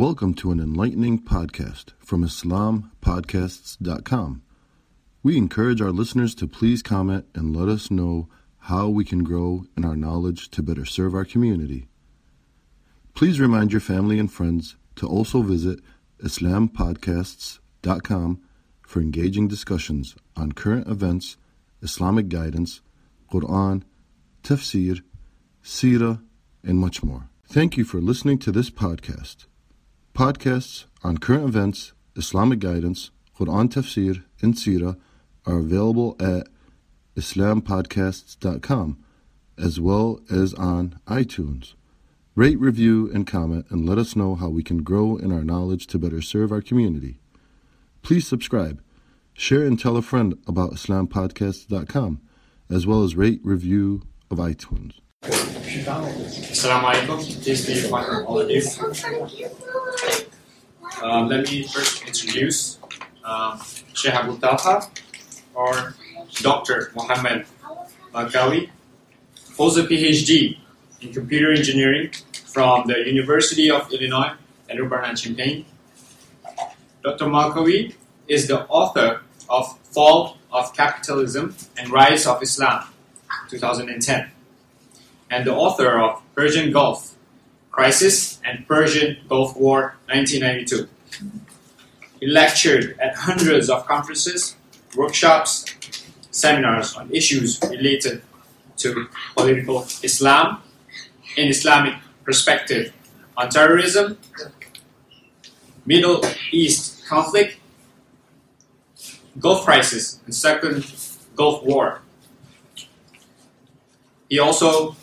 Welcome to an enlightening podcast from IslamPodcasts.com. We encourage our listeners to please comment and let us know how we can grow in our knowledge to better serve our community. Please remind your family and friends to also visit IslamPodcasts.com for engaging discussions on current events, Islamic guidance, Quran, tafsir, seerah, and much more. Thank you for listening to this podcast. Podcasts on current events, Islamic guidance, Quran tafsir, and seerah are available at IslamPodcasts.com as well as on iTunes. Rate, review, and comment and let us know how we can grow in our knowledge to better serve our community. Please subscribe, share, and tell a friend about IslamPodcasts.com as well as rate, review of iTunes. Assalamu alaikum. Peace be upon all of you. Let me first introduce Sheikh Abu Talha, or Dr. Muhammad Malkawi, holds a PhD in computer engineering from the University of Illinois at Urbana-Champaign. Dr. Malkawi is the author of Fall of Capitalism and Rise of Islam, 2010. And the author of Persian Gulf Crisis and Persian Gulf War, 1992. He lectured at hundreds of conferences, workshops, seminars on issues related to political Islam, in Islamic perspective on terrorism, Middle East conflict, Gulf Crisis, and Second Gulf War. He also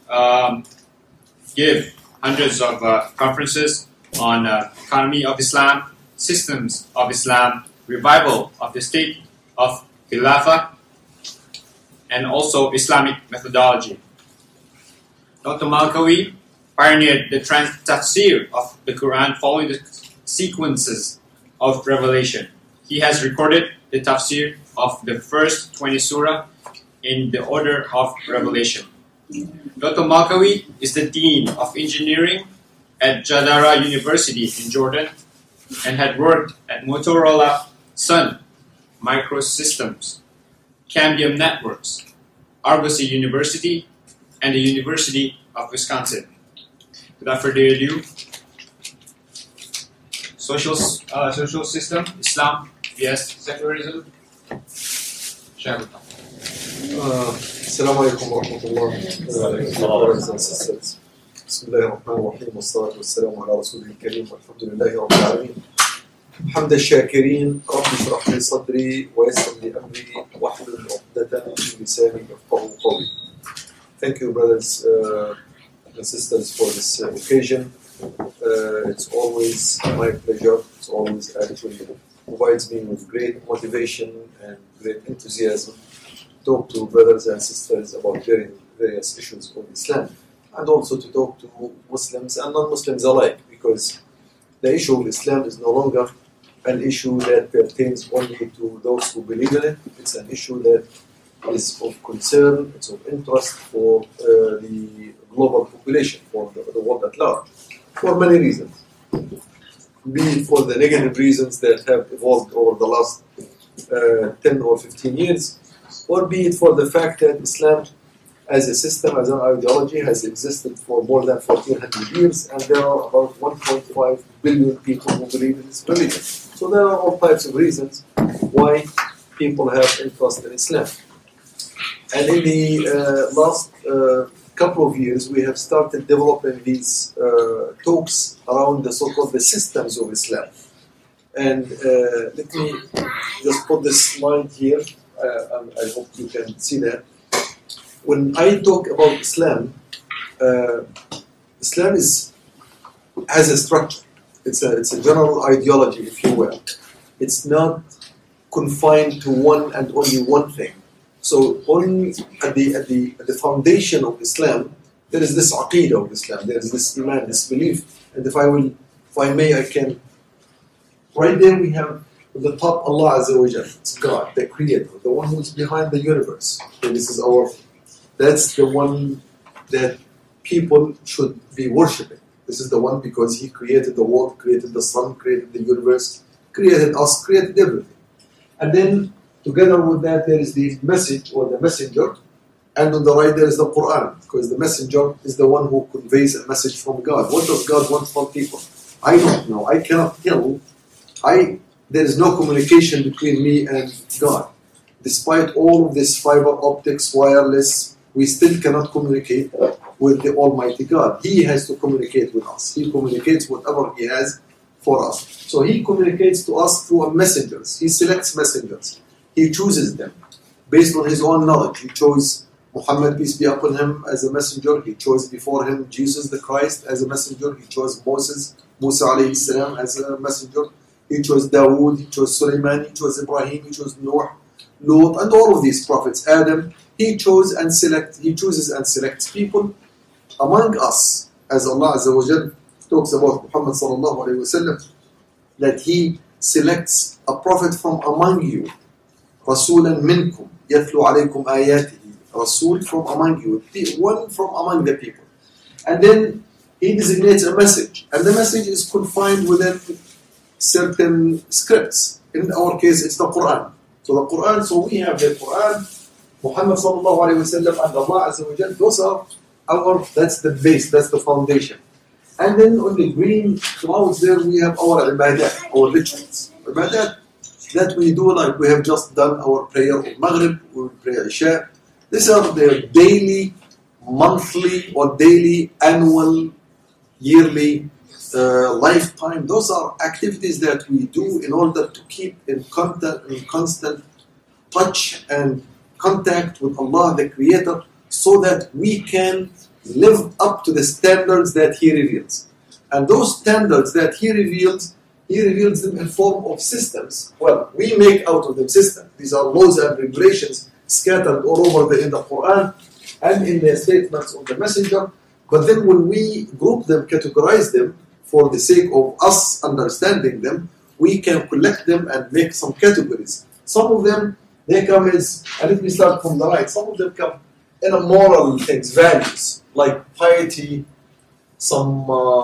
give hundreds of conferences on economy of Islam, systems of Islam, revival of the state of Khilafah, and also Islamic methodology. Dr. Malkawi pioneered the tafsir of the Quran following the sequences of revelation. He has recorded the tafsir of the first 20 surah in the order of revelation. Dr. Malkawi is the Dean of Engineering at Jadara University in Jordan and had worked at Motorola Sun Microsystems, Cambium Networks, Argosy University, and the University of Wisconsin. Without further ado, social system, Islam, yes, secularism. السلام عليكم ورحمة الله brothers and sisters. بسم الله الرحمن الرحيم والصلاة والسلام على رسوله الكريم والحمد لله رب العالمين. حمد الشاكرين. رب اشرح لي صدري ويسر لي أمري واحلل عقدة من لساني يفقهوا قولي. Thank you, brothers and sisters, for this occasion. It's always my pleasure. It's always actually provides me with great motivation and great enthusiasm. Talk to brothers and sisters about various issues of Islam, and also to talk to Muslims and non-Muslims alike, because the issue of Islam is no longer an issue that pertains only to those who believe in it. It's an issue that is of concern, it's of interest for the global population, for the world at large, for many reasons. Be it for the negative reasons that have evolved over the last 10 or 15 years, or be it for the fact that Islam as a system, as an ideology, has existed for more than 1400 years, and there are about 1.5 billion people who believe in this religion. So there are all types of reasons why people have interest in Islam. And in the last couple of years, we have started developing these talks around the so-called the systems of Islam. And let me just put this slide here. I hope you can see that. When I talk about Islam, Islam has a structure. It's a general ideology, if you will. It's not confined to one and only one thing. So only at the foundation of Islam, there is this aqeedah of Islam. There is this iman, this belief. And if I may, I can. Right there we have at the top Allah Azza wa Jal. It's God, the Creator, the one who's behind the universe. So that's the one that people should be worshipping. This is the one because he created the world, created the sun, created the universe, created us, created everything. And then together with that there is the message or the messenger, and on the right there is the Quran, because the messenger is the one who conveys a message from God. What does God want from people? I don't know. I cannot tell. There is no communication between me and God. Despite all of this fiber optics, wireless, we still cannot communicate with the Almighty God. He has to communicate with us. He communicates whatever He has for us. So He communicates to us through messengers. He selects messengers. He chooses them based on His own knowledge. He chose Muhammad, peace be upon him, as a messenger. He chose before him Jesus the Christ as a messenger. He chose Musa alayhi salam as a messenger. He chose Dawood, he chose Sulaiman, he chose Ibrahim, he chose Noah, Lut, and all of these prophets. Adam, he chooses and selects people among us, as Allah Azza wa Jal talks about Muhammad sallallahu alayhi wa sallam, that He selects a prophet from among you, رَسُولًا مِنْكُمْ يَتْلُو عَلَيْكُمْ آيَاتِهِ, Rasul from among you, one from among the people. And then He designates a message, and the message is confined within certain scripts. In our case, it's the Quran. So we have the Quran, Muhammad sallallahu alayhi wa sallam, and Allah Azza wa Jal. Those are that's the base, that's the foundation. And then on the green clouds there we have our ibadat, our rituals. Ibadat that we do, like we have just done our prayer of Maghrib, we pray Isha. These are the daily, monthly, or daily, annual, yearly, lifetime. Those are activities that we do in order to keep in constant touch and contact with Allah, the Creator, so that we can live up to the standards that He reveals. And those standards that He reveals them in form of systems. Well, we make out of them systems. These are laws and regulations scattered all over in the Quran and in the statements of the Messenger. But then when we group them, categorize them, for the sake of us understanding them, we can collect them and make some categories. Some of them, they come as, and let me start from the right, some of them come in a moral things, values, like piety, some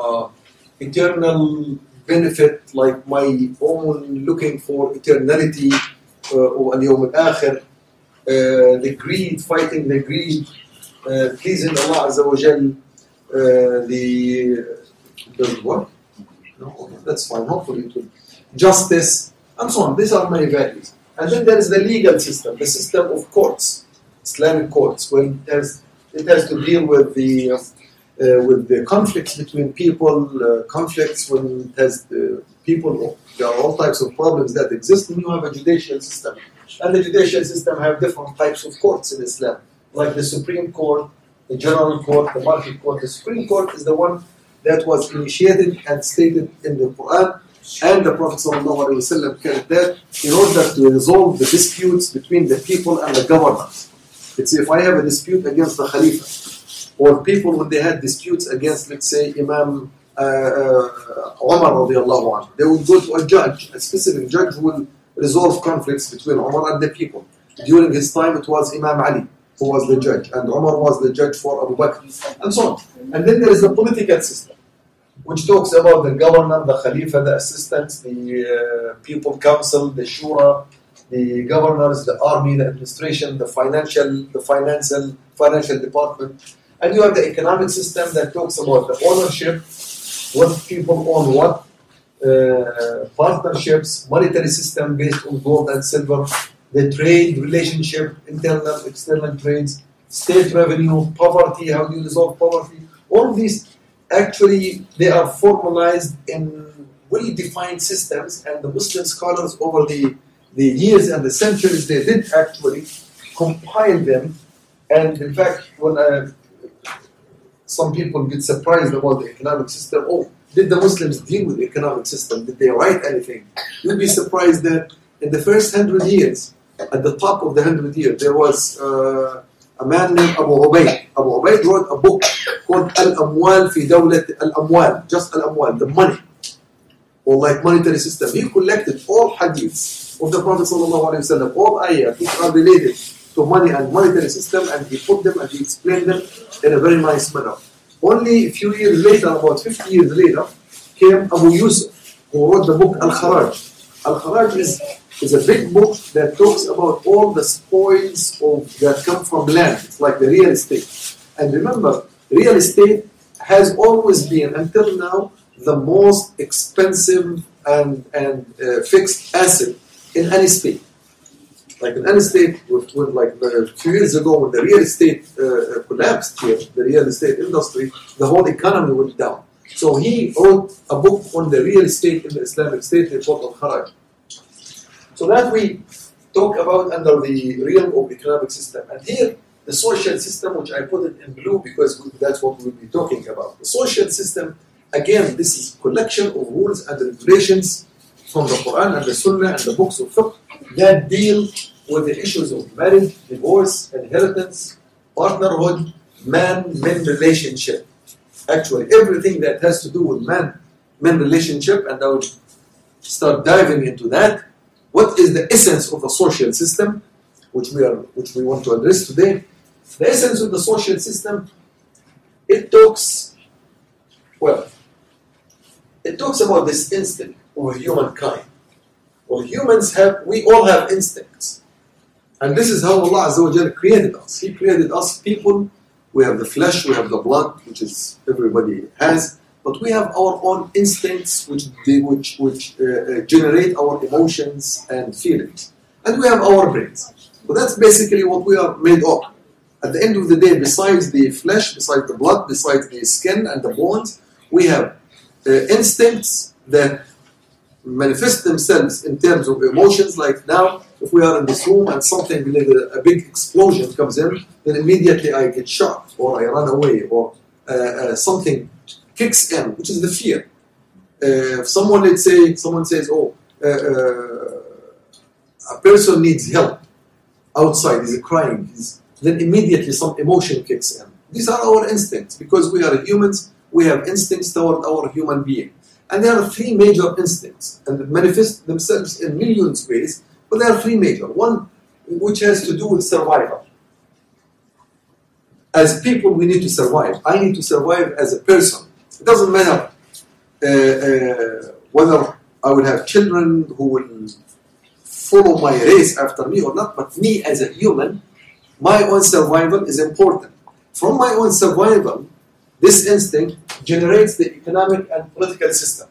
eternal benefit, like my own looking for eternity, or al-yawm al-akhir, the greed, fighting the greed, pleasing Allah Azza wa Jal, the what? No, that's fine, hopefully it will. Justice, and so on. These are my values. And then there is the legal system, the system of courts, Islamic courts, when it has to deal with the conflicts between people, conflicts when it has people, there are all types of problems that exist, and you have a judicial system. And the judicial system have different types of courts in Islam, like the Supreme Court, the General Court, the Market Court. The Supreme Court is the one that was initiated and stated in the Quran, and the Prophet ﷺ carried that in order to resolve the disputes between the people and the governors. Let's say if I have a dispute against the Khalifa, or people when they had disputes against, let's say, Imam Umar radiallahu anhu, they would go to a judge, a specific judge who will resolve conflicts between Umar and the people. During his time it was Imam Ali who was the judge, and Umar was the judge for Abu Bakr, and so on. And then there is the political system, which talks about the governor, the Khalifa, the assistants, the people council, the shura, the governors, the army, the administration, the financial department. And you have the economic system that talks about the ownership, what people own what, partnerships, monetary system based on gold and silver, the trade relationship, internal, external trades, state revenue, poverty, how do you resolve poverty? All of these, actually, they are formalized in well-defined systems, and the Muslim scholars over the years and the centuries, they did actually compile them. And in fact, when some people get surprised about the economic system, oh, did the Muslims deal with the economic system? Did they write anything? You'd be surprised that in the first 100 years, at the top of the 100 years, there was a man named Abu Ubaid. Abu Ubaid wrote a book called Al-Amwal fi Dawlat Al-Amwal, just Al-Amwal, the money, or like monetary system. He collected all hadiths of the Prophet ﷺ, all ayahs which are related to money and monetary system, and he put them and he explained them in a very nice manner. Only a few years later, about 50 years later, came Abu Yusuf, who wrote the book Al-Kharaj. Al-Kharaj is a big book that talks about all the spoils that come from land. It's like the real estate. And remember, real estate has always been, until now, the most expensive and fixed asset in any state. Like in any state, when like a few years ago, when the real estate collapsed here, the real estate industry, the whole economy went down. So he wrote a book on the real estate in the Islamic State, they called Al-Kharaj. So that we talk about under the realm of economic system. And here, the social system, which I put it in blue because that's what we'll be talking about. The social system, again, this is a collection of rules and regulations from the Quran and the Sunnah and the books of fiqh that deal with the issues of marriage, divorce, inheritance, partnerhood, man-men relationship. Actually, everything that has to do with man-men relationship, and I will start diving into that. What is the essence of the social system, which we want to address today? The essence of the social system, it talks about this instinct of humankind. Well, we all have instincts. And this is how Allah Azza wa Jalla created us. He created us people. We have the flesh, we have the blood, which is everybody has. But we have our own instincts, which generate our emotions and feelings. And we have our brains. So that's basically what we are made of. At the end of the day, besides the flesh, besides the blood, besides the skin and the bones, we have instincts that manifest themselves in terms of emotions. Like now, if we are in this room and something like a big explosion comes in, then immediately I get shocked, or I run away, or something kicks in, which is the fear. If someone says, a person needs help outside, he's crying, then immediately some emotion kicks in. These are our instincts, because we are humans, we have instincts toward our human being. And there are three major instincts, and they manifest themselves in millions of ways, but there are three major. One, which has to do with survival. As people, we need to survive. I need to survive as a person. It doesn't matter whether I will have children who will follow my race after me or not, but me as a human, my own survival is important. From my own survival, this instinct generates the economic and political system.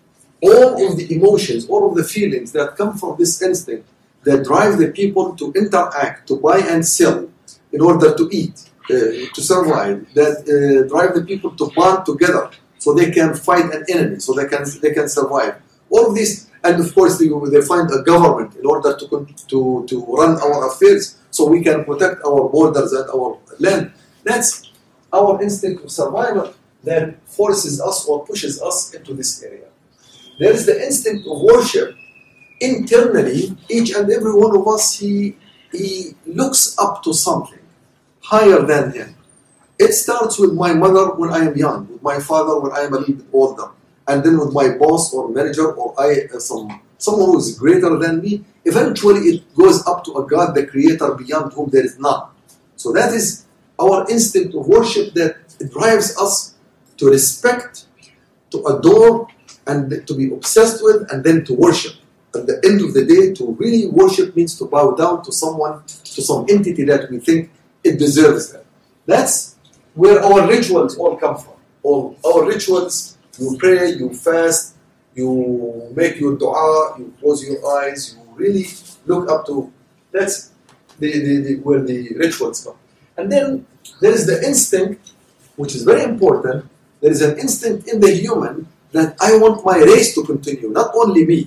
All of the emotions, all of the feelings that come from this instinct that drive the people to interact, to buy and sell in order to eat, to survive, that drive the people to bond together so they can fight an enemy, so they can survive. All of this, and of course they find a government in order to run our affairs so we can protect our borders and our land. That's our instinct of survival that forces us or pushes us into this area. There is the instinct of worship. Internally, each and every one of us, he looks up to something higher than him. It starts with my mother when I am young, with my father when I am a little bit older, and then with my boss or manager or someone who is greater than me. Eventually, it goes up to a God, the Creator, beyond whom there is none. So that is our instinct of worship that drives us to respect, to adore, and to be obsessed with, and then to worship. At the end of the day, to really worship means to bow down to someone, to some entity that we think it deserves that. That's where our rituals all come from. All our rituals, you pray, you fast, you make your dua, you close your eyes, you really look up to. That's where the rituals come. And then there is the instinct, which is very important. There is an instinct in the human that I want my race to continue, not only me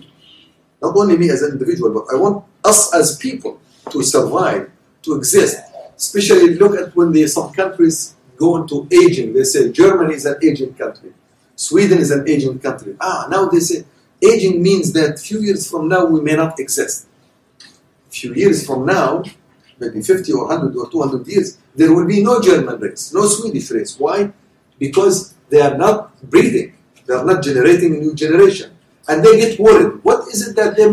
as an individual, but I want us as people to survive, to exist. Especially look at when some countries go into aging. They say Germany is an aging country. Sweden is an aging country. Now they say aging means that a few years from now we may not exist. A few years from now, maybe 50 or 100 or 200 years, there will be no German race, no Swedish race. Why? Because they are not breeding. They are not generating a new generation. And they get worried. What is it that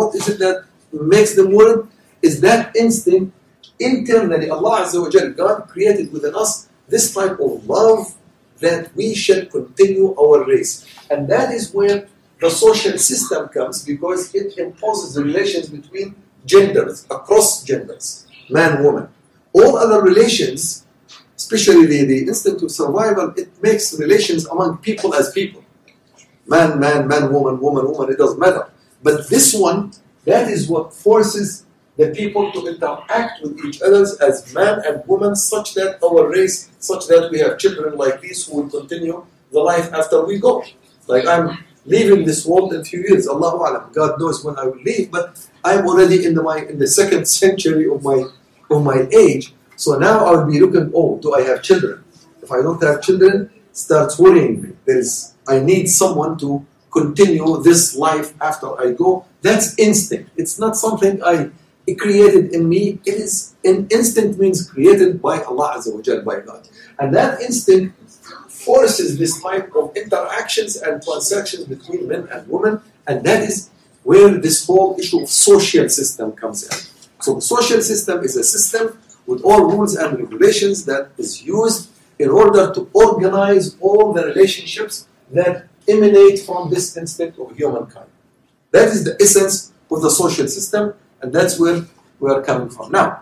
makes them worried? Is that instinct internally. Allah Azza wa Jalla, God created within us this type of love that we should continue our race. And that is where the social system comes, because it imposes the relations between genders, across genders, man, woman. All other relations, especially the instinct of survival, it makes relations among people as people. Man, woman, woman, it doesn't matter. But this one, that is what forces the people to interact with each other as man and woman, such that our race, such that we have children like this who will continue the life after we go. Like I'm leaving this world in a few years, Allahu Alam. God knows when I will leave, but I'm already in the second century of my age. So now I will be looking, do I have children? If I don't have children, it starts worrying me. I need someone to continue this life after I go. That's instinct. It's not something it created in me. It is an instinct, means created by Allah Azza wa Jal, by God. And that instinct forces this type of interactions and transactions between men and women, and that is where this whole issue of social system comes in. So the social system is a system with all rules and regulations that is used in order to organize all the relationships that emanate from this instinct of humankind. That is the essence of the social system, and that's where we are coming from. Now,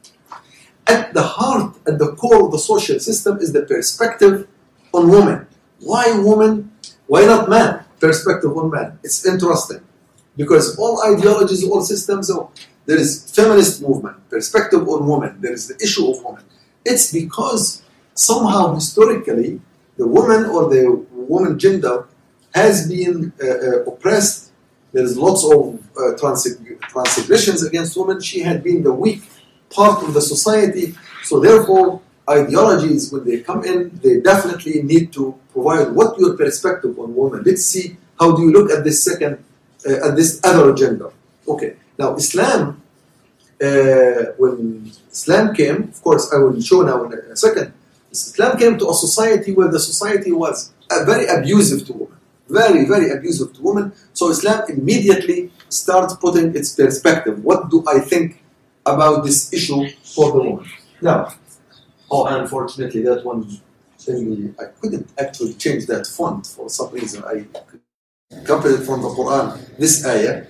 at the heart, at the core of the social system is the perspective on woman. Why woman? Why not man? Perspective on man. It's interesting. Because all ideologies, all systems, there is feminist movement, perspective on woman, there is the issue of woman. It's because somehow historically the woman or the woman gender has been oppressed. There is lots of transgressions against women. She had been the weak part of the society. So therefore, ideologies, when they come in, they definitely need to provide what your perspective on women. Let's see, how do you look at this at this other gender? Okay. Now, Islam, when Islam came, of course, I will show now in a second. Islam came to a society where the society was very abusive to women. Very, very abusive to women. So Islam immediately starts putting its perspective. What do I think about this issue for the woman? Now, unfortunately, that one, I couldn't actually change that font for some reason. I copied it from the Quran, this ayah.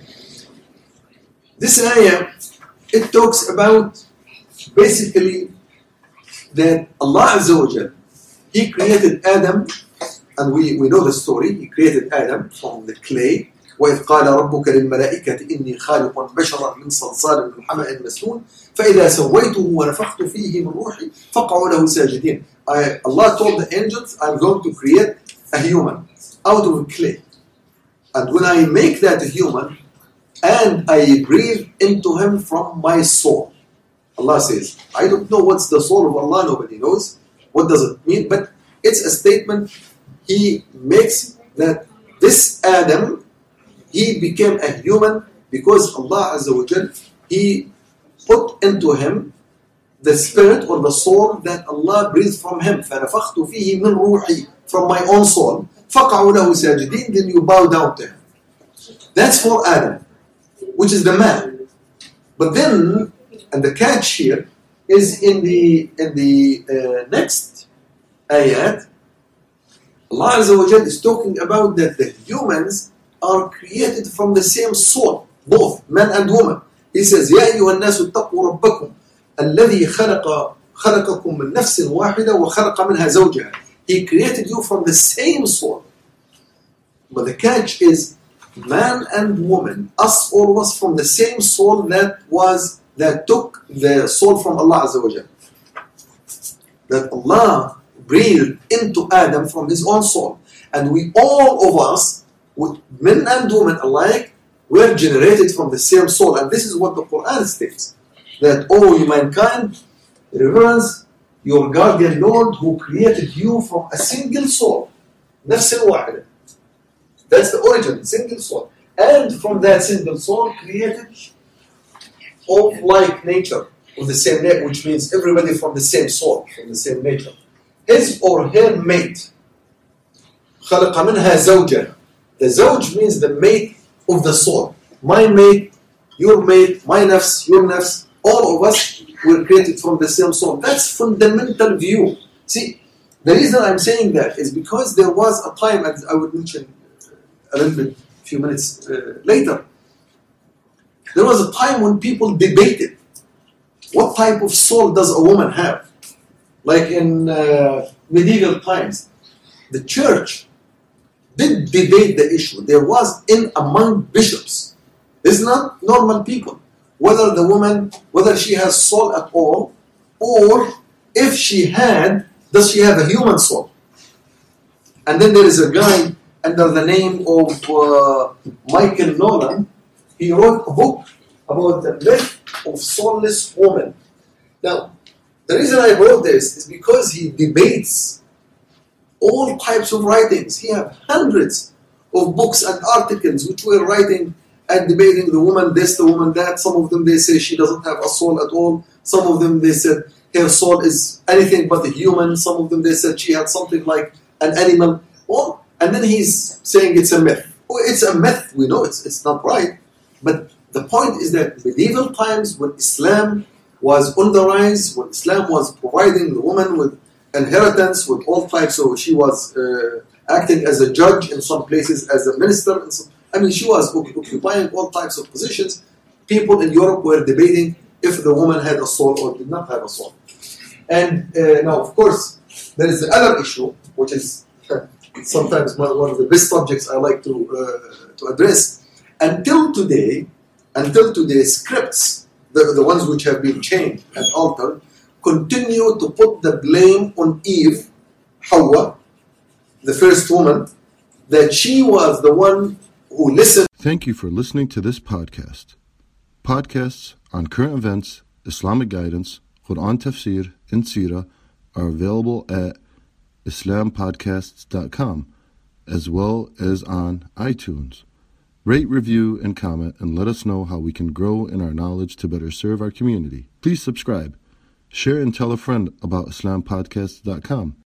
This ayah, it talks about basically that Allah Azza wa Jal, He created Adam, and we know the story. He created Adam from the clay. وَإِذْ قَالَ رَبُّكَ لِلْمَلَائِكَةِ إِنِّي خَالِقٌ بَشَرًا مِنْ صَلْصَالٍ مِنْ حَمَإٍ مَسْنُونٍ فَإِذَا سَوَّيْتُهُ وَنَفَخْتُ فِيهِ مِنْ رُوحِي فَقَعُوا لَهُ سَاجِدِينَ. Allah told the angels, I'm going to create a human out of clay. And when I make that human, and I breathe into him from my soul. Allah says, I don't know what's the soul of Allah, nobody knows. What does it mean? But it's a statement He makes that this Adam, he became a human because Allah Azza wa Jal, He put into him the spirit or the soul that Allah breathed from him. فَنَفَخْتُ فِيهِ مِنْ رُوحِي, from my own soul. فَقَعُوا لَهُ سَاجِدِينَ, then you bow down to him. That's for Adam, which is the man. But then, and the catch here is in the next ayat, Allah Azza wa Jal is talking about that the humans are created from the same soul, both men and women. He says, يَا أَيُّهَا النَّاسُ اتَّقُوا رَبَّكُمْ الَّذِي خَلَقَكُم مِّن نَفْسٍ وَاحِدَةٍ وَخَلَقَ مِنْهَا زَوْجَهَا. He created you from the same soul. But the catch is, man and woman, us all of us from the same soul that took the soul from Allah Azza wa Jal. That Allah breathed into Adam from his own soul. And we all of us, with men and women alike, were generated from the same soul. And this is what the Quran states. That, you mankind, reverence your guardian Lord who created you from a single soul. نفس واحدة. That's the origin, single soul. And from that single soul created of like nature, of the same nature, which means everybody from the same soul, from the same nature. His or her mate. خلق منها زوجها. The zawj means the mate of the soul. My mate, your mate, my nafs, your nafs, all of us were created from the same soul. That's fundamental view. See, The reason I'm saying that is because there was a time, as I would mention a little bit, a few minutes later, there was a time when people debated what type of soul does a woman have. Like in medieval times, the church did debate the issue. There was among bishops, it's not normal people, whether the woman, whether she has soul at all, or if she had, does she have a human soul? And then there is a guy under the name of Michael Nolan. He wrote a book about the myth of soulless woman. Now, the reason I wrote this is because he debates all types of writings. He has hundreds of books and articles which were writing and debating the woman this, the woman that. Some of them they say she doesn't have a soul at all. Some of them they said her soul is anything but a human. Some of them they said she had something like an animal. Well, and then he's saying it's a myth. Oh, it's a myth. We know it's not right. But the point is that medieval times when Islam was on the rise, when Islam was providing the woman with inheritance, with all types, so she was acting as a judge in some places, as a minister. She was occupying all types of positions. People in Europe were debating if the woman had a soul or did not have a soul. And now, of course, there is the other issue, which is sometimes one of the best subjects I like to address. Until today, scripts, the ones which have been changed and altered, continue to put the blame on Eve, Hawa, the first woman, that she was the one who listened. Thank you for listening to this podcast. Podcasts on current events, Islamic guidance, Quran tafsir, and seerah are available at islampodcasts.com as well as on iTunes. Rate, review, and comment, and let us know how we can grow in our knowledge to better serve our community. Please subscribe, share, and tell a friend about islampodcasts.com.